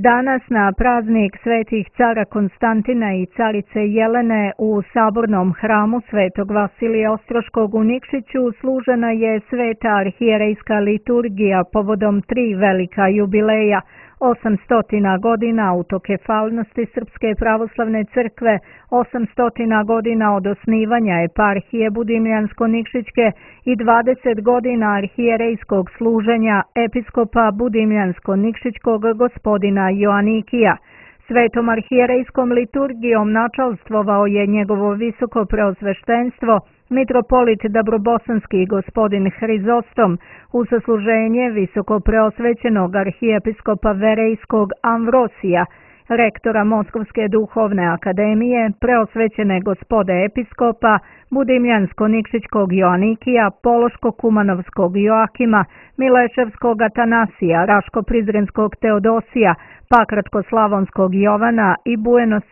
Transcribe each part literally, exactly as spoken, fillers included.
Danas na praznik svetih cara Konstantina i carice Jelene u sabornom hramu Svetog Vasilija Ostroškog u Nikšiću služena je sveta arhijerejska liturgija povodom tri velika jubileja: osamstotina godina autokefalnosti Srpske pravoslavne crkve, osamstotina godina od osnivanja eparhije Budimljansko-Nikšićke i dvadeset godina arhijerejskog služenja episkopa Budimljansko-Nikšićkog gospodina Joanikija. Svetom arhijerejskom liturgijom načalstvovao je njegovo visoko preosveštenstvo mitropolit Dabrobosanski gospodin Hrizostom u sasluženje visoko preosvećenog arhijepiskopa Verejskog Amvrosija, rektora Moskovske duhovne akademije, preosvećene gospode episkopa Budimljansko-Nikšićkog Joanikija, Pološko-Kumanovskog Joakima, Mileševskog Atanasija, Raško-Prizrenskog Teodosija, Pakračko-Slavonskog Jovana i Buenos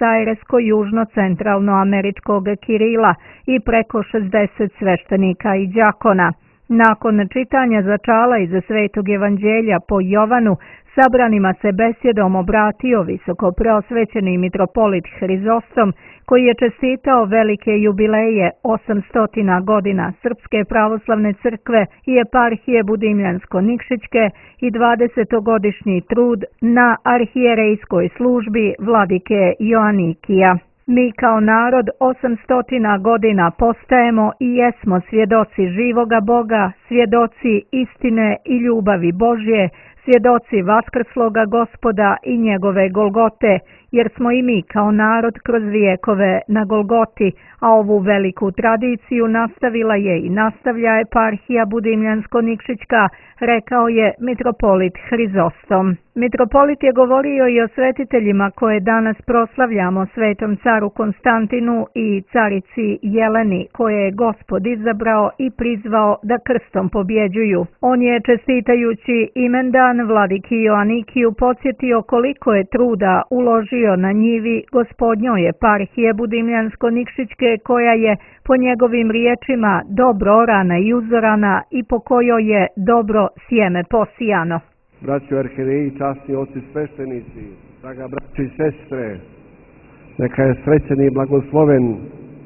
Airesko-Južno-Centralnoameričkog Kirila i preko šezdeset sveštenika i đakona. Nakon čitanja začala iz Svetog evanđelja po Jovanu, sabranima se besjedom obratio visoko preosvećeni mitropolit Hrizostom, koji je čestitao velike jubileje osamstotina godina Srpske pravoslavne crkve i eparhije Budimljansko-Nikšićke i dvadesetogodišnji trud na arhijerejskoj službi vladike Joanikija. Mi kao narod osamstotina godina postajemo i jesmo svjedoci živoga Boga, svjedoci istine i ljubavi Božje, svjedoci vaskrsloga Gospoda i njegove Golgote, jer smo i mi kao narod kroz vijekove na Golgoti, a ovu veliku tradiciju nastavila je i nastavlja eparhija Budimljansko-Nikšićka, rekao je mitropolit Hrizostom. Mitropolit je govorio i o svetiteljima koje danas proslavljamo, svetom caru Konstantinu i carici Jeleni, koje je Gospod izabrao i prizvao da krstom pobjeđuju. On je, čestitajući imendan vladiki Joanikiju, podsjetio koliko je truda uložio na njivi gospodnjoj eparhije Budimljansko-Nikšićke, koja je po njegovim riječima dobro orana i uzorana i po kojoj je dobro sjeme posijano. Braćo arhijereji, časni oci sveštenici, draga braćo i sestre, neka je srećen i blagosloven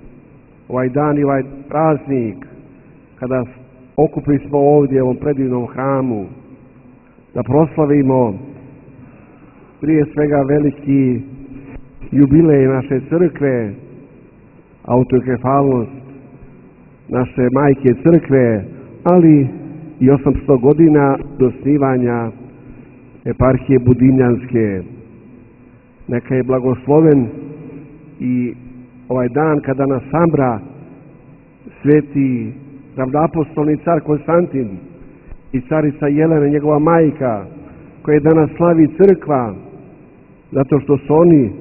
ovaj dan i ovaj praznik kada okupili smo ovdje u ovom predivnom hramu da proslavimo prije svega veliki jubilej naše crkve, autokefalnost naše majke crkve, ali i osamsto godina do osnivanja eparhije Budimljanske. Neka je blagosloven i ovaj dan kada nas sabra sveti ravnoapostolni car Konstantin i carica Jelena, njegova majka, koje danas slavi crkva, zato što su oni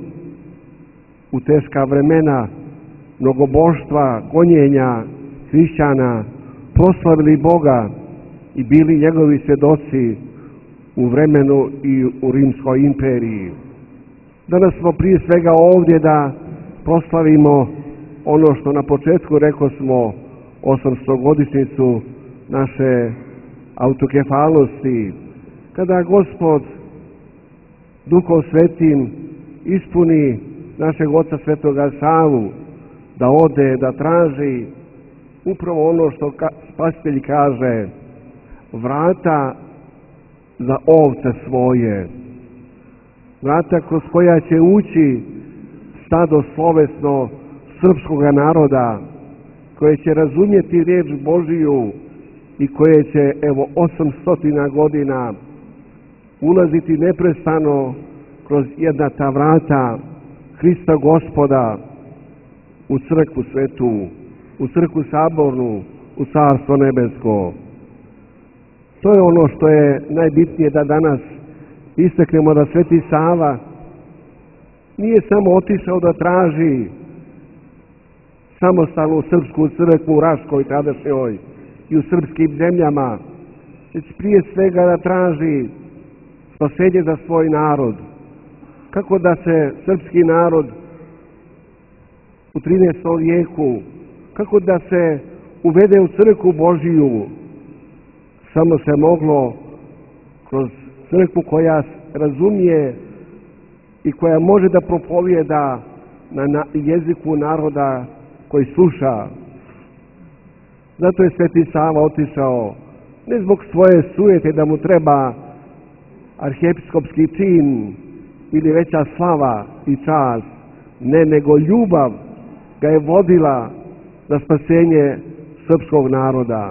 u teška vremena mnogoboštva, gonjenja hrišćana proslavili Boga i bili njegovi svjedoci u vremenu i u Rimskoj imperiji. Danas smo prije svega ovdje da proslavimo ono što na početku rekao smo, osamstogodišnjicu naše autokefalnosti, kada Gospod Duhom Svetim ispuni našeg oca Svetoga Savu da ode, da traži upravo ono što Spasitelj kaže: vrata za ovce svoje, vrata kroz koja će ući stado slovesno srpskoga naroda, koje će razumjeti riječ Božiju i koje će evo osamstotina godina ulaziti neprestano kroz jedna ta vrata Hrista Gospoda u crkvu svetu, u crkvu sabornu, u carstvo nebesko. To je ono što je najbitnije, da danas istaknemo da Sveti Sava nije samo otišao da traži samostalnu srpsku crkvu u Raškoj tadašnjoj i u srpskim zemljama, već prije svega da traži spasenje za svoj narod. Kako da se srpski narod u trinaestom vijeku, kako da se uvede u crkvu Božiju, samo se moglo kroz crkvu koja razumije i koja može da propovijeda na, na jeziku naroda koji sluša. Zato je Sveti Sava otišao ne zbog svoje sujete da mu treba arhiepiskopski čin ili veća slava i čast, ne, nego ljubav ga je vodila za spasenje srpskog naroda.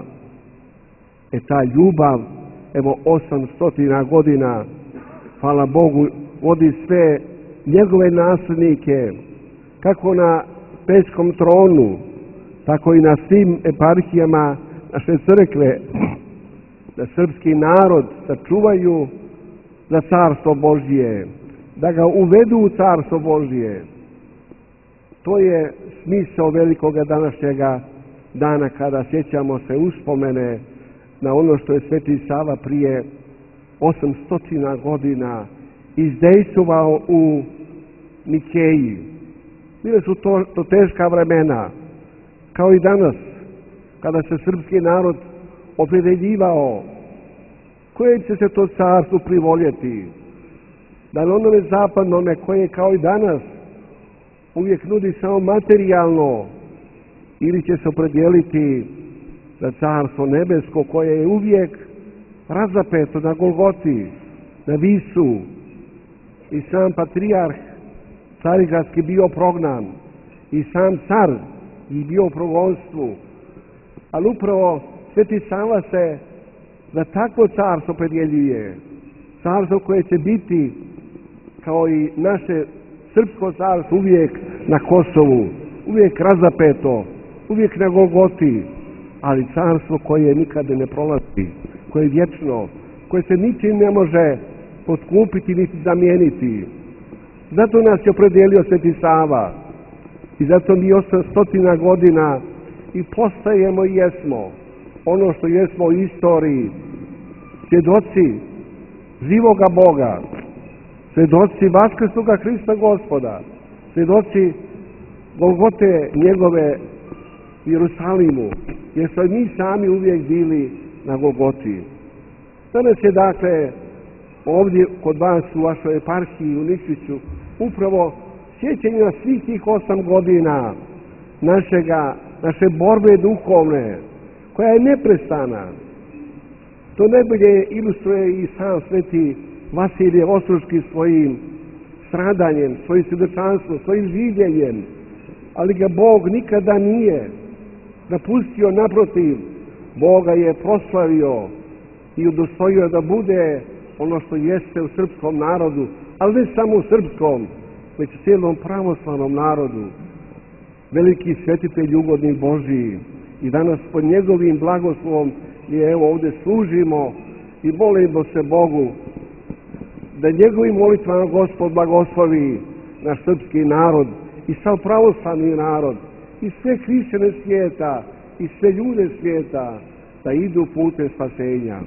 E ta ljubav, evo osamstotina godina, hvala Bogu, vodi sve njegove naslednike, kako na Pećkom tronu, tako i na svim eparhijama naše crkve, da srpski narod sačuvaju za carstvo Božje, da ga uvedu u carstvo Božje. To je smisao velikoga današnjega dana, kada sjećamo se uspomene na ono što je Sveti Sava prije osamstotina godina izdejstvovao u Nikeji. Bile su to, to teška vremena, kao i danas, kada se srpski narod opredeljivao koje će se to carstvo privoljeti, da li onome zapadnome koje kao i danas uvijek nudi samo materijalno, ili će se opredijeliti za carstvo nebesko koje je uvijek razapeto na Golgoti, na visu. I sam patrijarh carigradski bio prognan, i sam car i bio u progonstvu, ali upravo Sveti Sava se za takvo carstvo opredjeljuje, carstvo koje će biti kao i naše srpsko carstvo uvijek na Kosovu, uvijek razapeto, uvijek na Golgoti, ali carstvo koje nikada ne prolazi, koje je vječno, koje se ničim ne može potkupiti niti zamijeniti. Zato nas je opredijelio Sveti Sava i zato mi osamstotina godina i postajemo i jesmo ono što jesmo u istoriji, svjedoci živoga Boga, svjedoci vaskrsloga Hrista Gospoda, svjedoci Golgote njegove u Jerusalimu, jer smo mi sami uvijek bili na Golgoti. Danas je dakle ovdje kod vas u vašoj eparhiji u Nikšiću upravo sjećanje na svih tih osam godina našega, naše borbe duhovne, koja je neprestana. To najbolje ilustruje i sam Sveti Vasilije Ostroški svojim stradanjem, svojim svjedočanstvom, svojim življenjem, ali ga Bog nikada nije napustio, naprotiv, Boga je proslavio i udostojio da bude ono što jeste u srpskom narodu, ali ne samo u srpskom, već u cijelom pravoslavnom narodu. Veliki svetitelj ugodni Božiji, i danas pod njegovim blagoslovom je evo ovdje služimo i molimo se Bogu da njegovim molitvama Gospod blagoslovi naš srpski narod i sav pravoslavni narod i sve hrišćane svijeta i sve ljude svijeta da idu putem spasenja.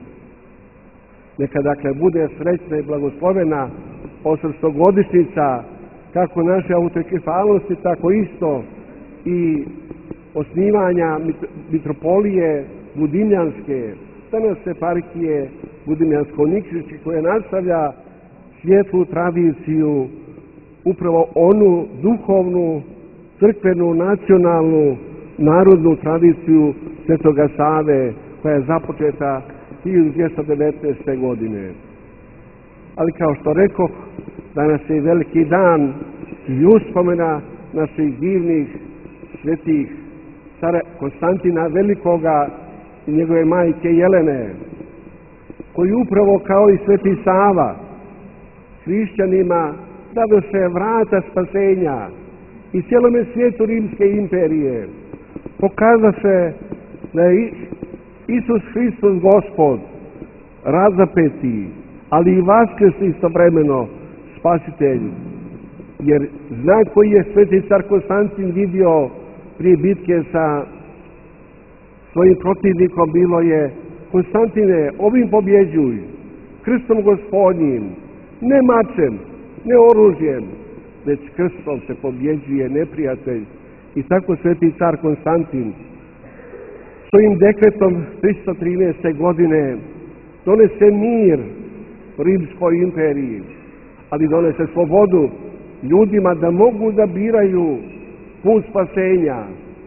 Neka dakle bude srećna i blagoslovena osamstogodišnjica kako naše autokefalnosti, tako isto i osnivanja mitropolije Budimljanske, danas eparhije Budimljansko-Nikšićke, koja nastavlja svijetlu tradiciju, upravo onu duhovnu, crkvenu, nacionalnu, narodnu tradiciju Svetoga Save, koja je započeta hiljadu dvjesto devetnaeste. godine. Ali kao što rekoh, danas je veliki dan i uspomena naših divnih svetih cara Konstantina Velikoga i njegove majke Jelene, koji upravo kao i Sveti Sava hrišćanima dadoše vrata spasenja i cijelome svijetu Rimske imperije, pokazaše da je Isus Hristos Gospod, razapeti, ali i vaskrsli istovremeno spasitelj. Jer znak koji je Sveti car Konstantin vidio prije bitke sa svojim protivnikom bilo je: Konstantine, ovim pobjeđuj, krstom Gospodnjim, ne mačem, ne oružjem, već krstom se pobjeđuje neprijatelj. I tako Sveti car Konstantin svojim dekretom tristo trinaeste. godine donese mir Rimskoj imperiji, ali donese slobodu ljudima da mogu da biraju put spasenja.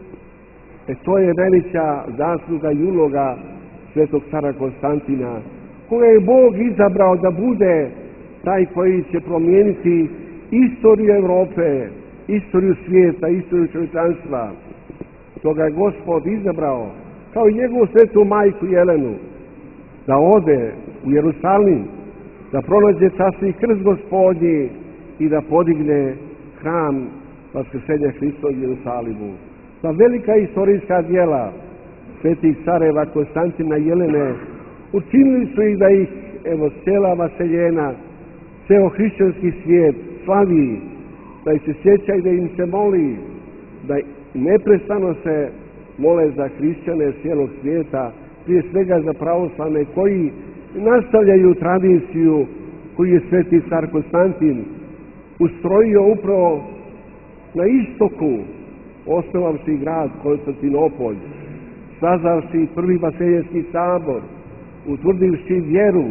E to je najveća zasluga i uloga svetog cara Konstantina, koga je Bog izabrao da bude taj koji će promijeniti istoriju Europe, istoriju svijeta, istoriju čovječanstva. Toga je Gospod izabrao, kao i njegovu svetu majku Jelenu, da ode u Jerusalim, da pronađe časni krst Gospodnji i da podigne hram vaskrsenja Hrista u Jerusalimu. Ta velika istorijska djela svetih careva Konstantina i Jelene učinili su ih da ih, evo, cijela vaseljena, ceo hrišćanski svijet slavi, da ih se sjeća i da im se moli, da neprestano se mole za hrišćane cijelog svijeta, prije svega za pravoslavne koji nastavljaju tradiciju koju je sveti car Konstantin ustrojio upravo na istoku, osnovavši grad Konstantinopolj, sazavši prvi vaseljenski sabor, utvrdivši vjeru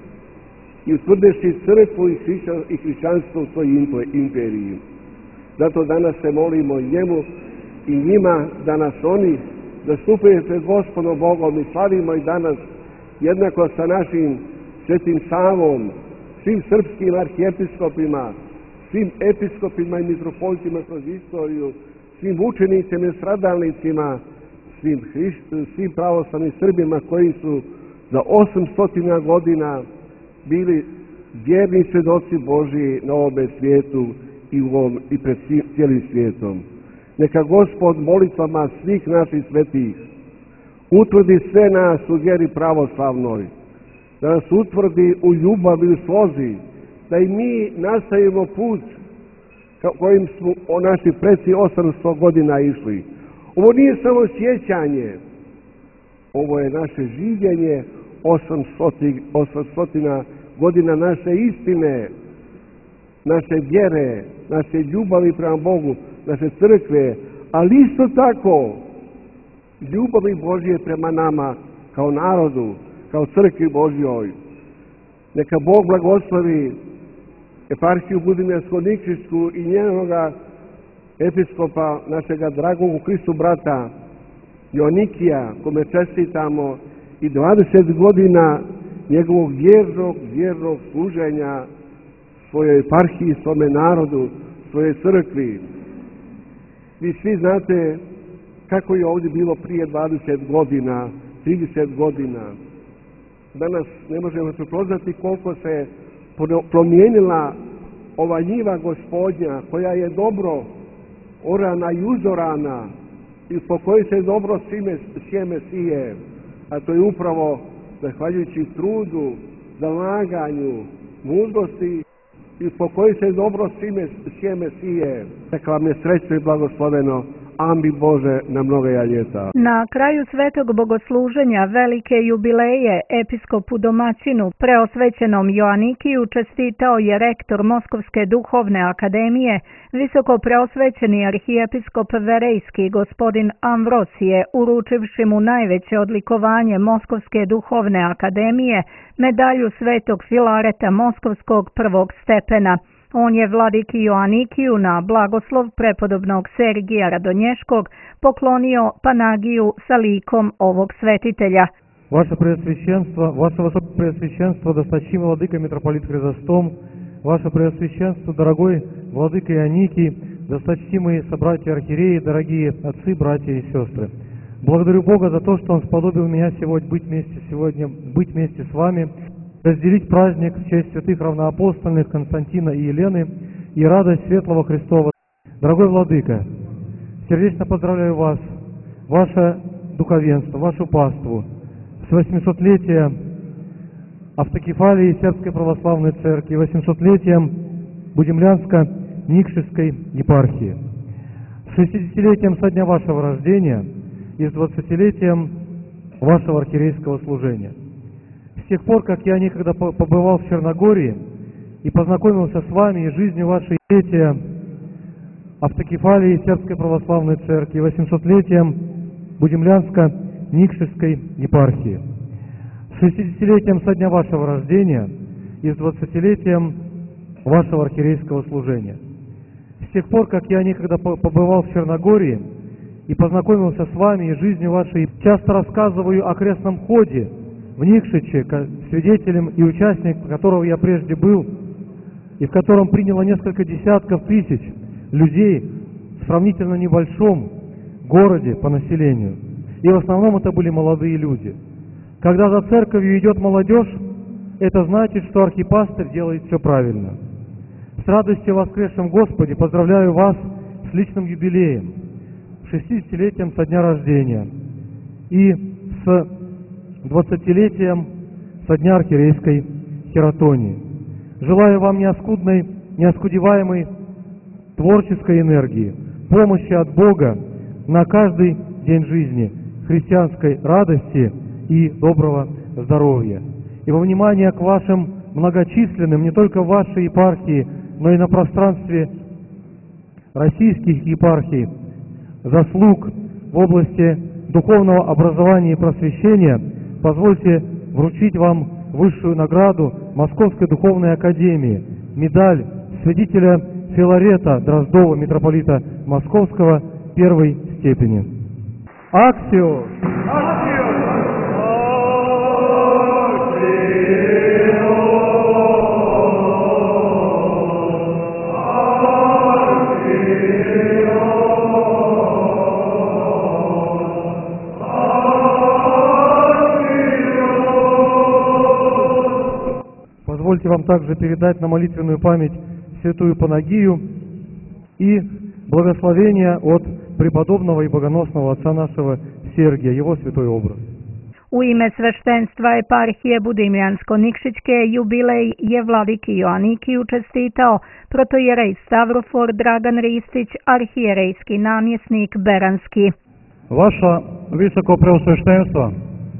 i utvrdivši crkvu i, hrišćan, i hrišćanstvo u svojoj imperiji. Zato danas se molimo njemu i njima da nas oni zastupaju pred Gospodom Bogom i slavimo i danas jednako sa našim svetim Savom, svim srpskim arhijepiskopima, svim episkopima i mitropolitima kroz istoriju, svim učenicima i stradalnicima, svim, hrišt, svim pravoslavnim Srbima koji su za osamsto godina bili vjerni svjedoci Božji na ovome svijetu i, u ovom, i pred cijelim svijetom. Neka Gospod molitvama svih naših svetih utvrdi sve nas u vjeri pravoslavnoj, da nas utvrdi u ljubavi i u slozi, da i mi nastavimo put kojim smo o naši preci osamsto godina išli. Ovo nije samo sjećanje, ovo je naše življenje osamsto godina naše istine, naše vjere, naše ljubavi prema Bogu, naše crkve, ali isto tako ljubavi Božje prema nama kao narodu, kao crkvi Božjoj. Neka Bog blagoslovi eparhiju Budimljansko-Nikšićku i njenoga episkopa, našega dragog u Kristu brata Joanikija, kome čestitamo i dvadeset godina njegovog vjernog, vjernog služenja svojoj eparhiji, svome narodu, svojoj crkvi. Vi svi znate kako je ovdje bilo prije dvadeset godina, trideset godina. Danas ne možemo prepoznati koliko se promijenila ova njiva Gospodnja, koja je dobro orana i uzorana i po kojoj se dobro sjeme sije, a to je upravo zahvaljujući trudu, zalaganju, mudrosti i po kojoj se dobro sjeme sije. Neka vam je srećno i blagosloveno. Ambi Bože na mnoga ljeta. Na kraju svetog bogosluženja velike jubileje episkopu domaćinu preosvećenom Joanikiju čestitao je rektor Moskovske duhovne akademije, visoko preosvećeni arhijepiskop Verejski gospodin Amvrosije, uručivši mu najveće odlikovanje Moskovske duhovne akademije, medalju svetog Filareta Moskovskog prvog stepena. On je vladiki Joanikiju na blagoslov prepodobnog Sergija Radonješkog poklonio panagiju sa likom ovog svetitelja. Ваше Преосвященство, Ваше Высокопреосвященство, досточтимый владыка митрополит Хризостом, Ваше Преосвященство, дорогой владыка Ионикий, досточтимые собратья архиереи, дорогие отцы, братья и сестры. Благодарю Бога за то, что Он сподобил меня сегодня быть вместе, сегодня быть вместе с вами, разделить праздник в честь святых равноапостольных Константина и Елены и радость светлого Христова. Дорогой владыка, сердечно поздравляю вас, ваше духовенство, вашу паству с восьмисотлетием автокефалии Сербской Православной Церкви, восьмисотлетием Будимлянско-Никшевской епархии, с шестидесятилетием со дня вашего рождения и с двадцатилетием вашего архиерейского служения. С тех пор, как я некогда побывал в Черногории и познакомился с вами и жизнью вашей летия автокефалии Сербской Православной Церкви, восьмисотлетием Будимлянско-Никшевской епархии, с шестидесятилетием со дня вашего рождения и с двадцатилетием вашего архиерейского служения. С тех пор, как я некогда побывал в Черногории и познакомился с вами и жизнью вашей, часто рассказываю о крестном ходе в Никшиче, свидетелем и участником которого я прежде был, и в котором приняло несколько десятков тысяч людей в сравнительно небольшом городе по населению. И в основном это были молодые люди. Когда за церковью идет молодежь, это значит, что архипастырь делает все правильно. С радостью в воскресшем Господе поздравляю вас с личным юбилеем, шестидесятилетием со дня рождения и с двадцатилетием со дня архиерейской хератонии. Желаю вам неоскудной, неоскудеваемой творческой энергии, помощи от Бога на каждый день жизни, христианской радости и доброго здоровья. И во внимание к вашим многочисленным, не только в вашей епархии, но и на пространстве российских епархий, заслуг в области духовного образования и просвещения, позвольте вручить вам высшую награду Московской духовной академии, медаль святителя Филарета Дроздова, митрополита Московского, первой степени. Аксио! Позвольте вам также передать на молитвенную память святую Панагию и благословение от преподобного и богоносного отца нашего Сергия, его святой образ. U ime sveštenstva eparhije Budimljansko-Nikšićke jubilej je vladiki Joanikiju čestitao protojerej Stavrofor Dragan Ristić, arhijerejski namjesnik Beranski. Vaša visoko preosveštenstva,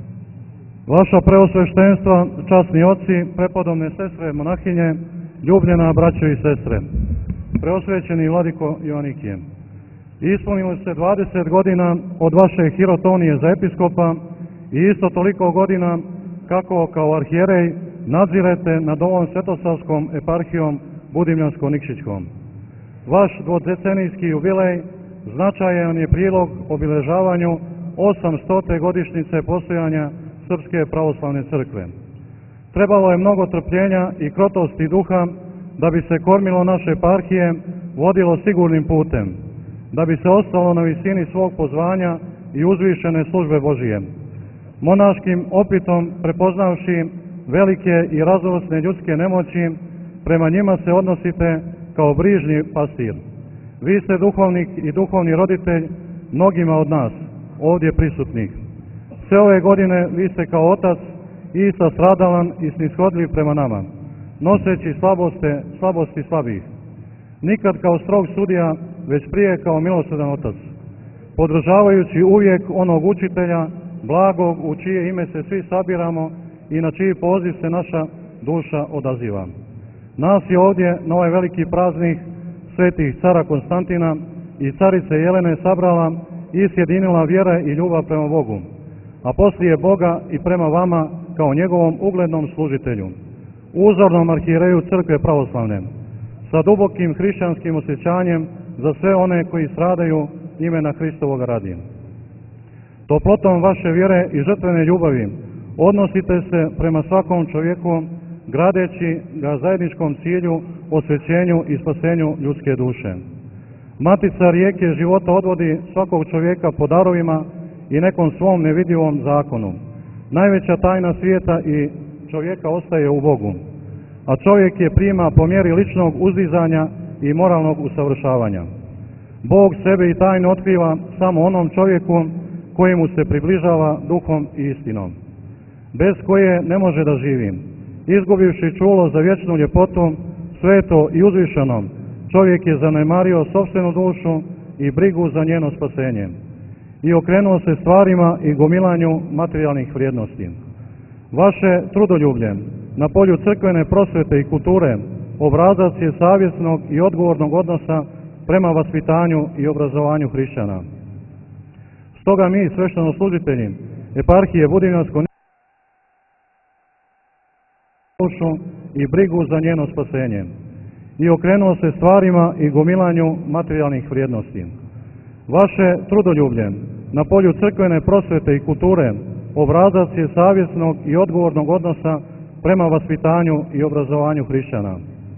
vaša preosveštenstva, časni oci, prepodobne sestre, monahinje, ljubljena braćo i sestre, preosvećeni vladiko Joanikije. Ispunili ste dvadeset godina od vaše hirotonije za episkopa i isto toliko godina kako kao arhijerej nadzirete nad ovom svetosavskom eparhijom Budimljansko-Nikšićkom. Vaš dvodecenijski jubilej značajan je prilog obilježavanju osamstote godišnjice postojanja Srpske pravoslavne crkve. Trebalo je mnogo trpljenja i krotosti duha da bi se kormilo naše eparhije vodilo sigurnim putem, da bi se ostalo na visini svog pozvanja i uzvišene službe Božije. Monaškim opitom prepoznavši velike i raznovrsne ljudske nemoći, prema njima se odnosite kao brižni pastir. Vi ste duhovnik i duhovni roditelj mnogima od nas, ovdje prisutnih. Sve ove godine vi ste kao otac i sastradalan i snishodljiv prema nama, noseći slabosti, slabosti slabih. Nikad kao strog sudija, već prije kao milosrdan otac, podržavajući uvijek onog učitelja, blagog u čije ime se svi sabiramo i na čiji poziv se naša duša odaziva. Nas je ovdje na ovaj veliki praznik svetih cara Konstantina i carice Jelene sabrala i sjedinila vjera i ljubav prema Bogu, a poslije Boga i prema vama kao njegovom uglednom služitelju, uzornom arhijereju crkve pravoslavne, sa dubokim hrišćanskim osjećanjem za sve one koji stradaju imena Hristovoga radi. Toplotom vaše vjere i žrtvene ljubavi odnosite se prema svakom čovjeku, gradeći ga zajedničkom cilju, osvećenju i spasenju ljudske duše. Matica rijeke života odvodi svakog čovjeka po darovima i nekom svom nevidljivom zakonu. Najveća tajna svijeta i čovjeka ostaje u Bogu, a čovjek je prima po mjeri ličnog uzdizanja i moralnog usavršavanja. Bog sebe i tajnu otkriva samo onom čovjeku kojemu se približava duhom i istinom, bez koje ne može da živi. Izgubivši čulo za vječnu ljepotu, sveto i uzvišeno, čovjek je zanemario sopstvenu dušu i brigu za njeno spasenje i okrenuo se stvarima i gomilanju materijalnih vrijednosti. Vaše trudoljublje na polju crkvene prosvete i kulture obrazac je savjesnog i odgovornog odnosa prema vaspitanju i obrazovanju hrišćana. Stoga mi, sveštenoslужitelji eparhije Budimljansko dušu i brigu za njeno spasenje i okrenuo se stvarima i gomilanju materijalnih vrijednosti. Vaše trudoljublje na polju crkvene prosvete i kulture obrazac je savjesnog i odgovornog odnosa prema vaspitanju i obrazovanju hrišćana.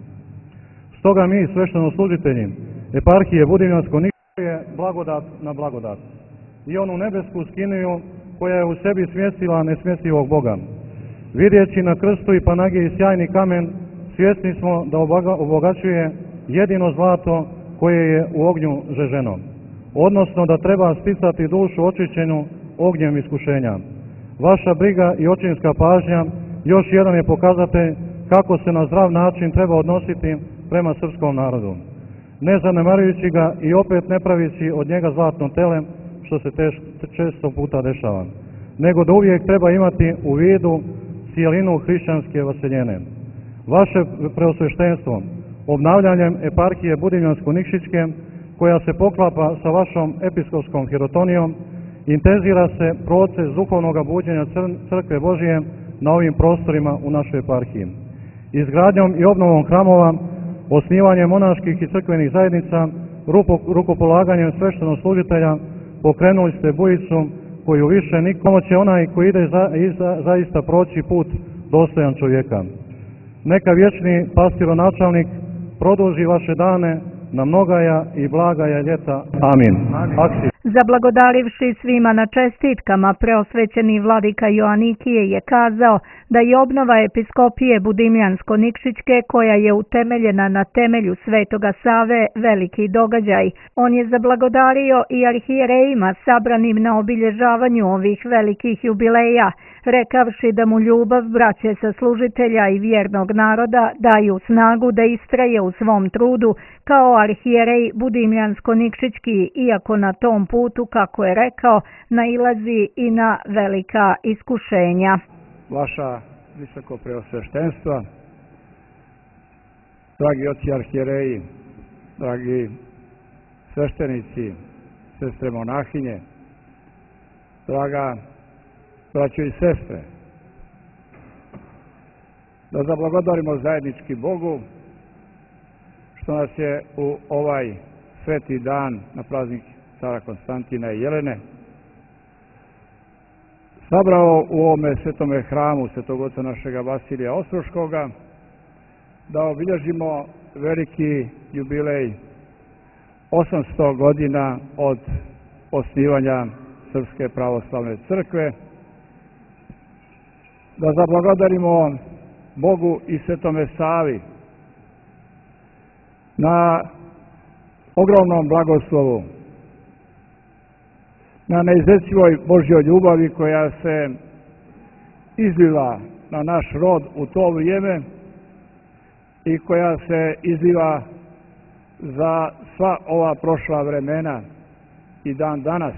Stoga mi, sveštenoslужitelji eparhije Budimljansko-Nikšićke, je blagodat na blagodat i onu nebesku skiniju koja je u sebi smjestila nesmjestivog Boga. Vidjeći na krstu i Panagiji sjajni kamen, svjesni smo da obogaćuje jedino zlato koje je u ognju žeženo, odnosno da treba sticati dušu očišćenu ognjem iskušenja. Vaša briga i očinska pažnja još jedan je pokazatelj kako se na zdrav način treba odnositi prema srpskom narodu, ne zanemarujući ga i opet ne pravići od njega zlatno tele, što se teš, često puta dešava, nego da uvijek treba imati u vidu cijelinu hrišćanske vaseljene. Vaše preosveštenstvo, obnavljanjem eparhije Budimljansko-Nikšićke, koja se poklapa sa vašom episkopskom hirotonijom, intenzira se proces duhovnog buđenja Crkve Božije na ovim prostorima u našoj eparhiji. Izgradnjom i obnovom hramova, osnivanjem monaških i crkvenih zajednica, rukopolaganjem sveštenoslужitelja pokrenuli ste bujicu koju više nikomu će onaj koji ide za, za, zaista proći put dostojan čovjeka. Neka vječni pastironačelnik produži vaše dane na mnogaja i blagaja ljeta. Amin. Amin. Zablagodarivši svima na čestitkama, preosvećeni vladika Joanikije je kazao da je obnova episkopije Budimljansko-Nikšićke, koja je utemeljena na temelju Svetoga Save, veliki događaj. On je zablagodario i arhijerejima sabranim na obilježavanju ovih velikih jubileja, rekavši da mu ljubav braće saslužitelja i vjernog naroda daju snagu da istraje u svom trudu kao arhijerej Budimljansko-Nikšićki, iako na tom putu, kako je rekao, nailazi i na velika iskušenja. Vaša visoko preosveštenstva, dragi oci arhijereji, dragi sveštenici, sestre monahinje, draga braćo i sestre, da zablagodarimo zajednički Bogu što nas je u ovaj sveti dan na praznik cara Konstantina i Jelene sabrao u ovome svetome hramu svetog oca našega Vasilija Ostroškoga, da obilježimo veliki jubilej osamsto godina od osnivanja Srpske pravoslavne crkve, da zablagodarimo Bogu i Svetome Savi na ogromnom blagoslovu, na neizrecivoj Božjoj ljubavi koja se izliva na naš rod u to vrijeme i koja se izliva za sva ova prošla vremena i dan danas.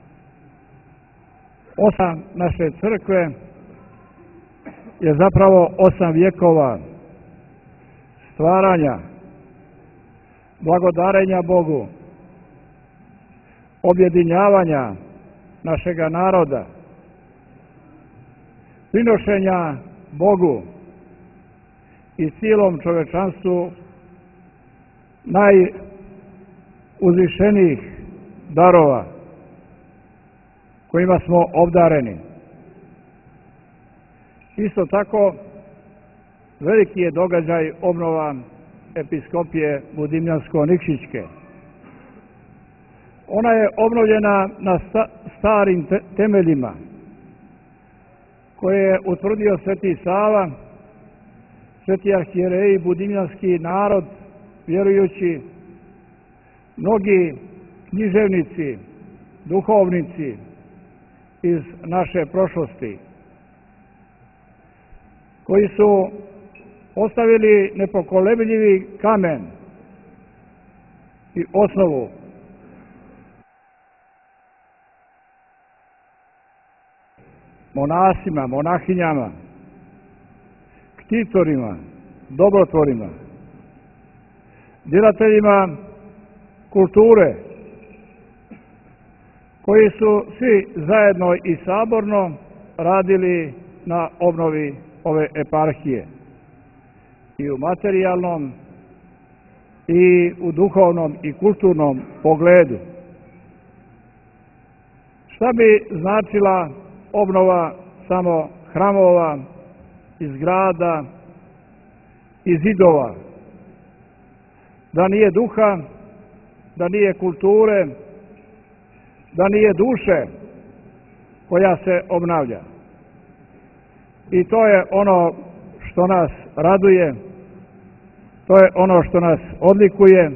Osam naše crkve je zapravo osam vjekova stvaranja, blagodarenja Bogu, objedinjavanja našega naroda, prinošenja Bogu i cijelom čovečanstvu najuzvišenijih darova kojima smo obdareni. Isto tako, veliki je događaj obnova episkopije Budimljansko-Nikšićke. Ona je obnovljena na starim temeljima koje je utvrdio Sveti Sava, sveti arhijereji, budimljanski narod, vjerujući, mnogi književnici, duhovnici iz naše prošlosti, koji su ostavili nepokolebljivi kamen i osnovu monasima, monahinjama, ktitorima, dobrotvorima, djelateljima kulture, koji su svi zajedno i saborno radili na obnovi ove eparhije i u materijalnom i u duhovnom i kulturnom pogledu. Šta bi značila obnova samo hramova i zgrada i zidova? Da nije duha, da nije kulture, da nije duše koja se obnavlja. I to je ono što nas raduje, to je ono što nas odlikuje.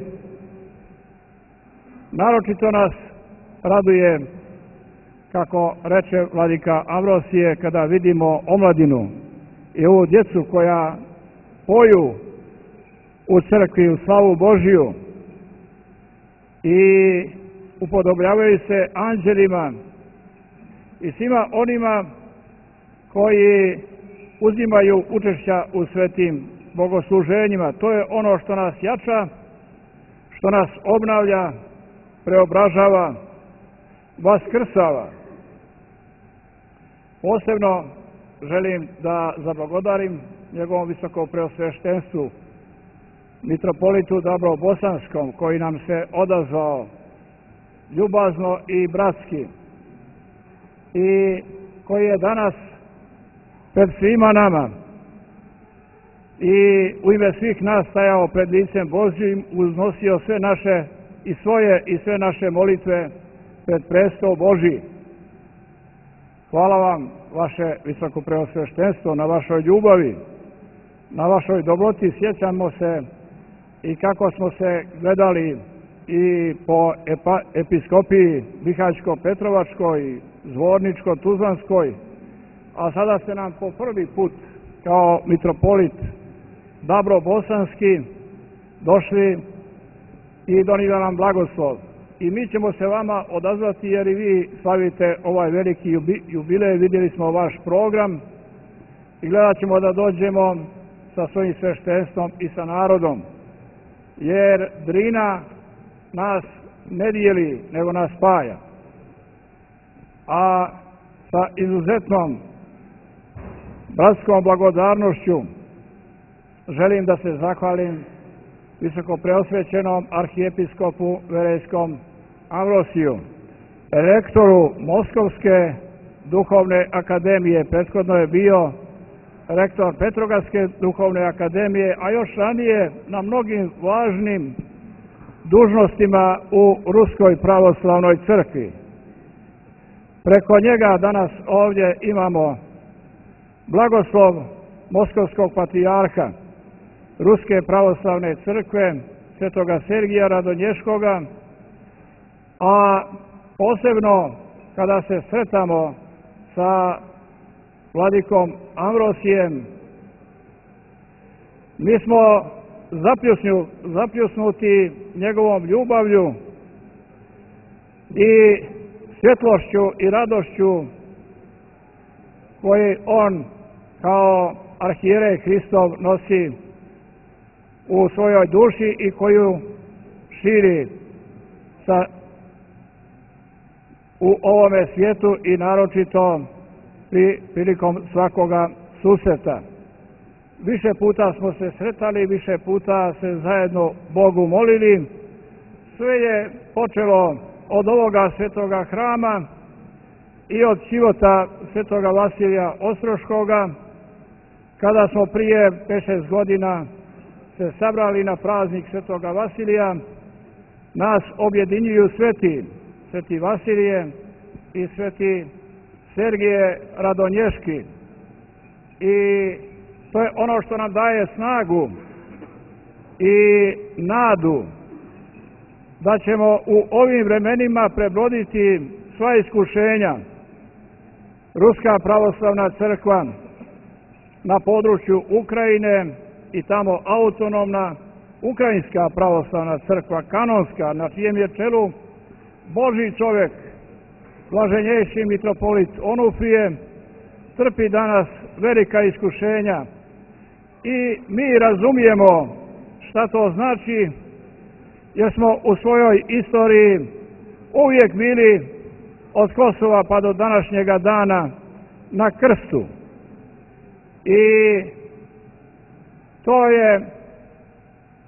Naročito nas raduje, kako reče vladika Ambrosije, kada vidimo omladinu i ovu djecu koja poju u crkvi u slavu Božiju i upodobljavaju se anđelima i svima onima koji uzimaju učešća u svetim bogosluženjima. To je ono što nas jača, što nas obnavlja, preobražava, vaskrsava. Posebno želim da zablagodarim njegovom visokom preosveštenstvu, mitropolitu Dabrobosanskom, koji nam se odazvao ljubazno i bratski i koji je danas pred svima nama i u ime svih nas stajao pred licem Božjim, uznosio sve naše i svoje i sve naše molitve pred prestol Božji. Hvala vam, vaše visoko preosveštenstvo, na vašoj ljubavi, na vašoj dobroti. Sjećamo se i kako smo se gledali i po epa, episkopiji Bihaćko-Petrovačkoj, Zvorničko-Tuzlanskoj, a sada ste nam po prvi put kao mitropolit Dabrobosanski došli i donijeli nam blagoslov. I mi ćemo se vama odazvati jer i vi slavite ovaj veliki jubilej. Vidjeli smo vaš program i gledat ćemo da dođemo sa svojim sveštenstvom i sa narodom. Jer Drina nas ne dijeli, nego nas spaja. A sa izuzetnom bratskom blagodarnošću želim da se zahvalim visoko preosvećenom arhijepiskopu Verejskom Ambrosiju, rektoru Moskovske duhovne akademije. Prethodno je bio rektor Petrogradske duhovne akademije, a još ranije na mnogim važnim dužnostima u Ruskoj pravoslavnoj crkvi. Preko njega danas ovdje imamo blagoslov Moskovskog patrijarha Ruske pravoslavne crkve, svetoga Sergija Radonješkoga, a posebno kada se sretamo sa vladikom Ambrosijem, mi smo zapljusnju, zapljusnuti njegovom ljubavlju i svjetlošću i radošću koje on kao arhijerej Hristov nosi u svojoj duši i koju širi sa, u ovome svijetu i naročito pri, prilikom svakoga susreta. Više puta smo se sretali, više puta se zajedno Bogu molili. Sve je počelo od ovoga svetoga hrama i od života svetoga Vasilija Ostroškoga, kada smo prije pet šest godina se sabrali na praznik svetoga Vasilija. Nas objedinjuju sveti, sveti Vasilije i sveti Sergije Radonješki. I to je ono što nam daje snagu i nadu da ćemo u ovim vremenima prebroditi sva iskušenja. Ruska pravoslavna crkva na području Ukrajine i tamo autonomna Ukrajinska pravoslavna crkva, kanonska, na čijem je čelu Božji čovjek, blaženjejši mitropolit Onufrije, trpi danas velika iskušenja i mi razumijemo šta to znači, jer smo u svojoj istoriji uvijek bili od Kosova pa do današnjega dana na krstu. I to je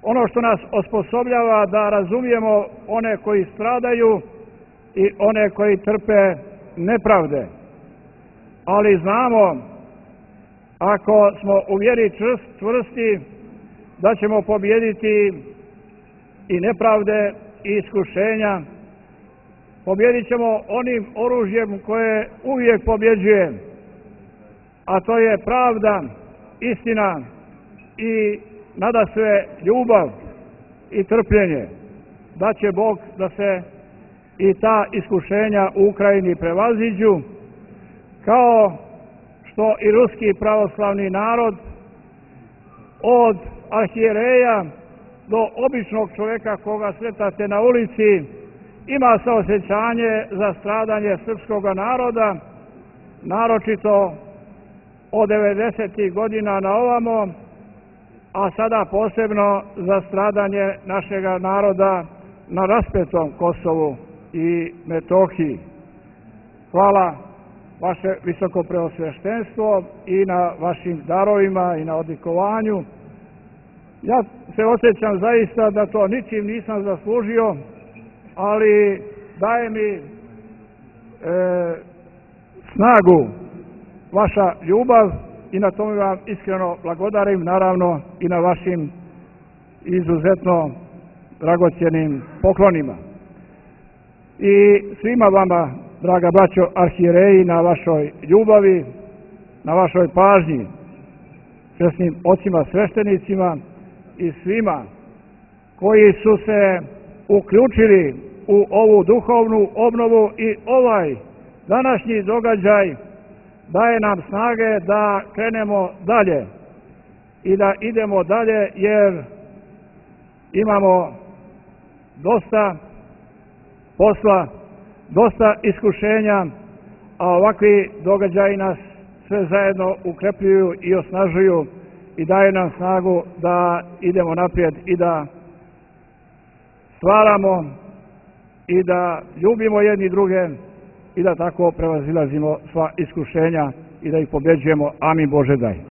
ono što nas osposobljava da razumijemo one koji stradaju i one koji trpe nepravde. Ali znamo, ako smo u vjeri čvrsti, da ćemo pobijediti i nepravde i iskušenja. Pobjedit ćemo onim oružjem koje uvijek pobjeđuje, a to je pravda, istina i nadasve ljubav i trpljenje. Da će Bog da se i ta iskušenja u Ukrajini prevaziđu, kao što i ruski pravoslavni narod od arhijereja do običnog čovjeka koga sretate na ulici ima saosjećanje za stradanje srpskog naroda, naročito od devedesetih godina na ovamo, a sada posebno za stradanje našega naroda na raspetom Kosovu i Metohiji. Hvala vaše visoko preosveštenstvo i na vašim darovima i na odlikovanju. Ja se osjećam zaista da to ničim nisam zaslužio, ali daje mi e, snagu vaša ljubav i na tome vam iskreno blagodarim, naravno i na vašim izuzetno dragocjenim poklonima. I svima vama, draga braćo arhijereji, na vašoj ljubavi, na vašoj pažnji, časnim ocima sveštenicima i svima koji su se uključili u ovu duhovnu obnovu i ovaj današnji događaj daje nam snage da krenemo dalje i da idemo dalje, jer imamo dosta posla, dosta iskušenja, a ovakvi događaji nas sve zajedno ukrepljuju i osnažuju i daje nam snagu da idemo naprijed i da stvaramo i da ljubimo jedni druge i da tako prevazilazimo sva iskušenja i da ih pobjeđujemo. Amin Bože daj.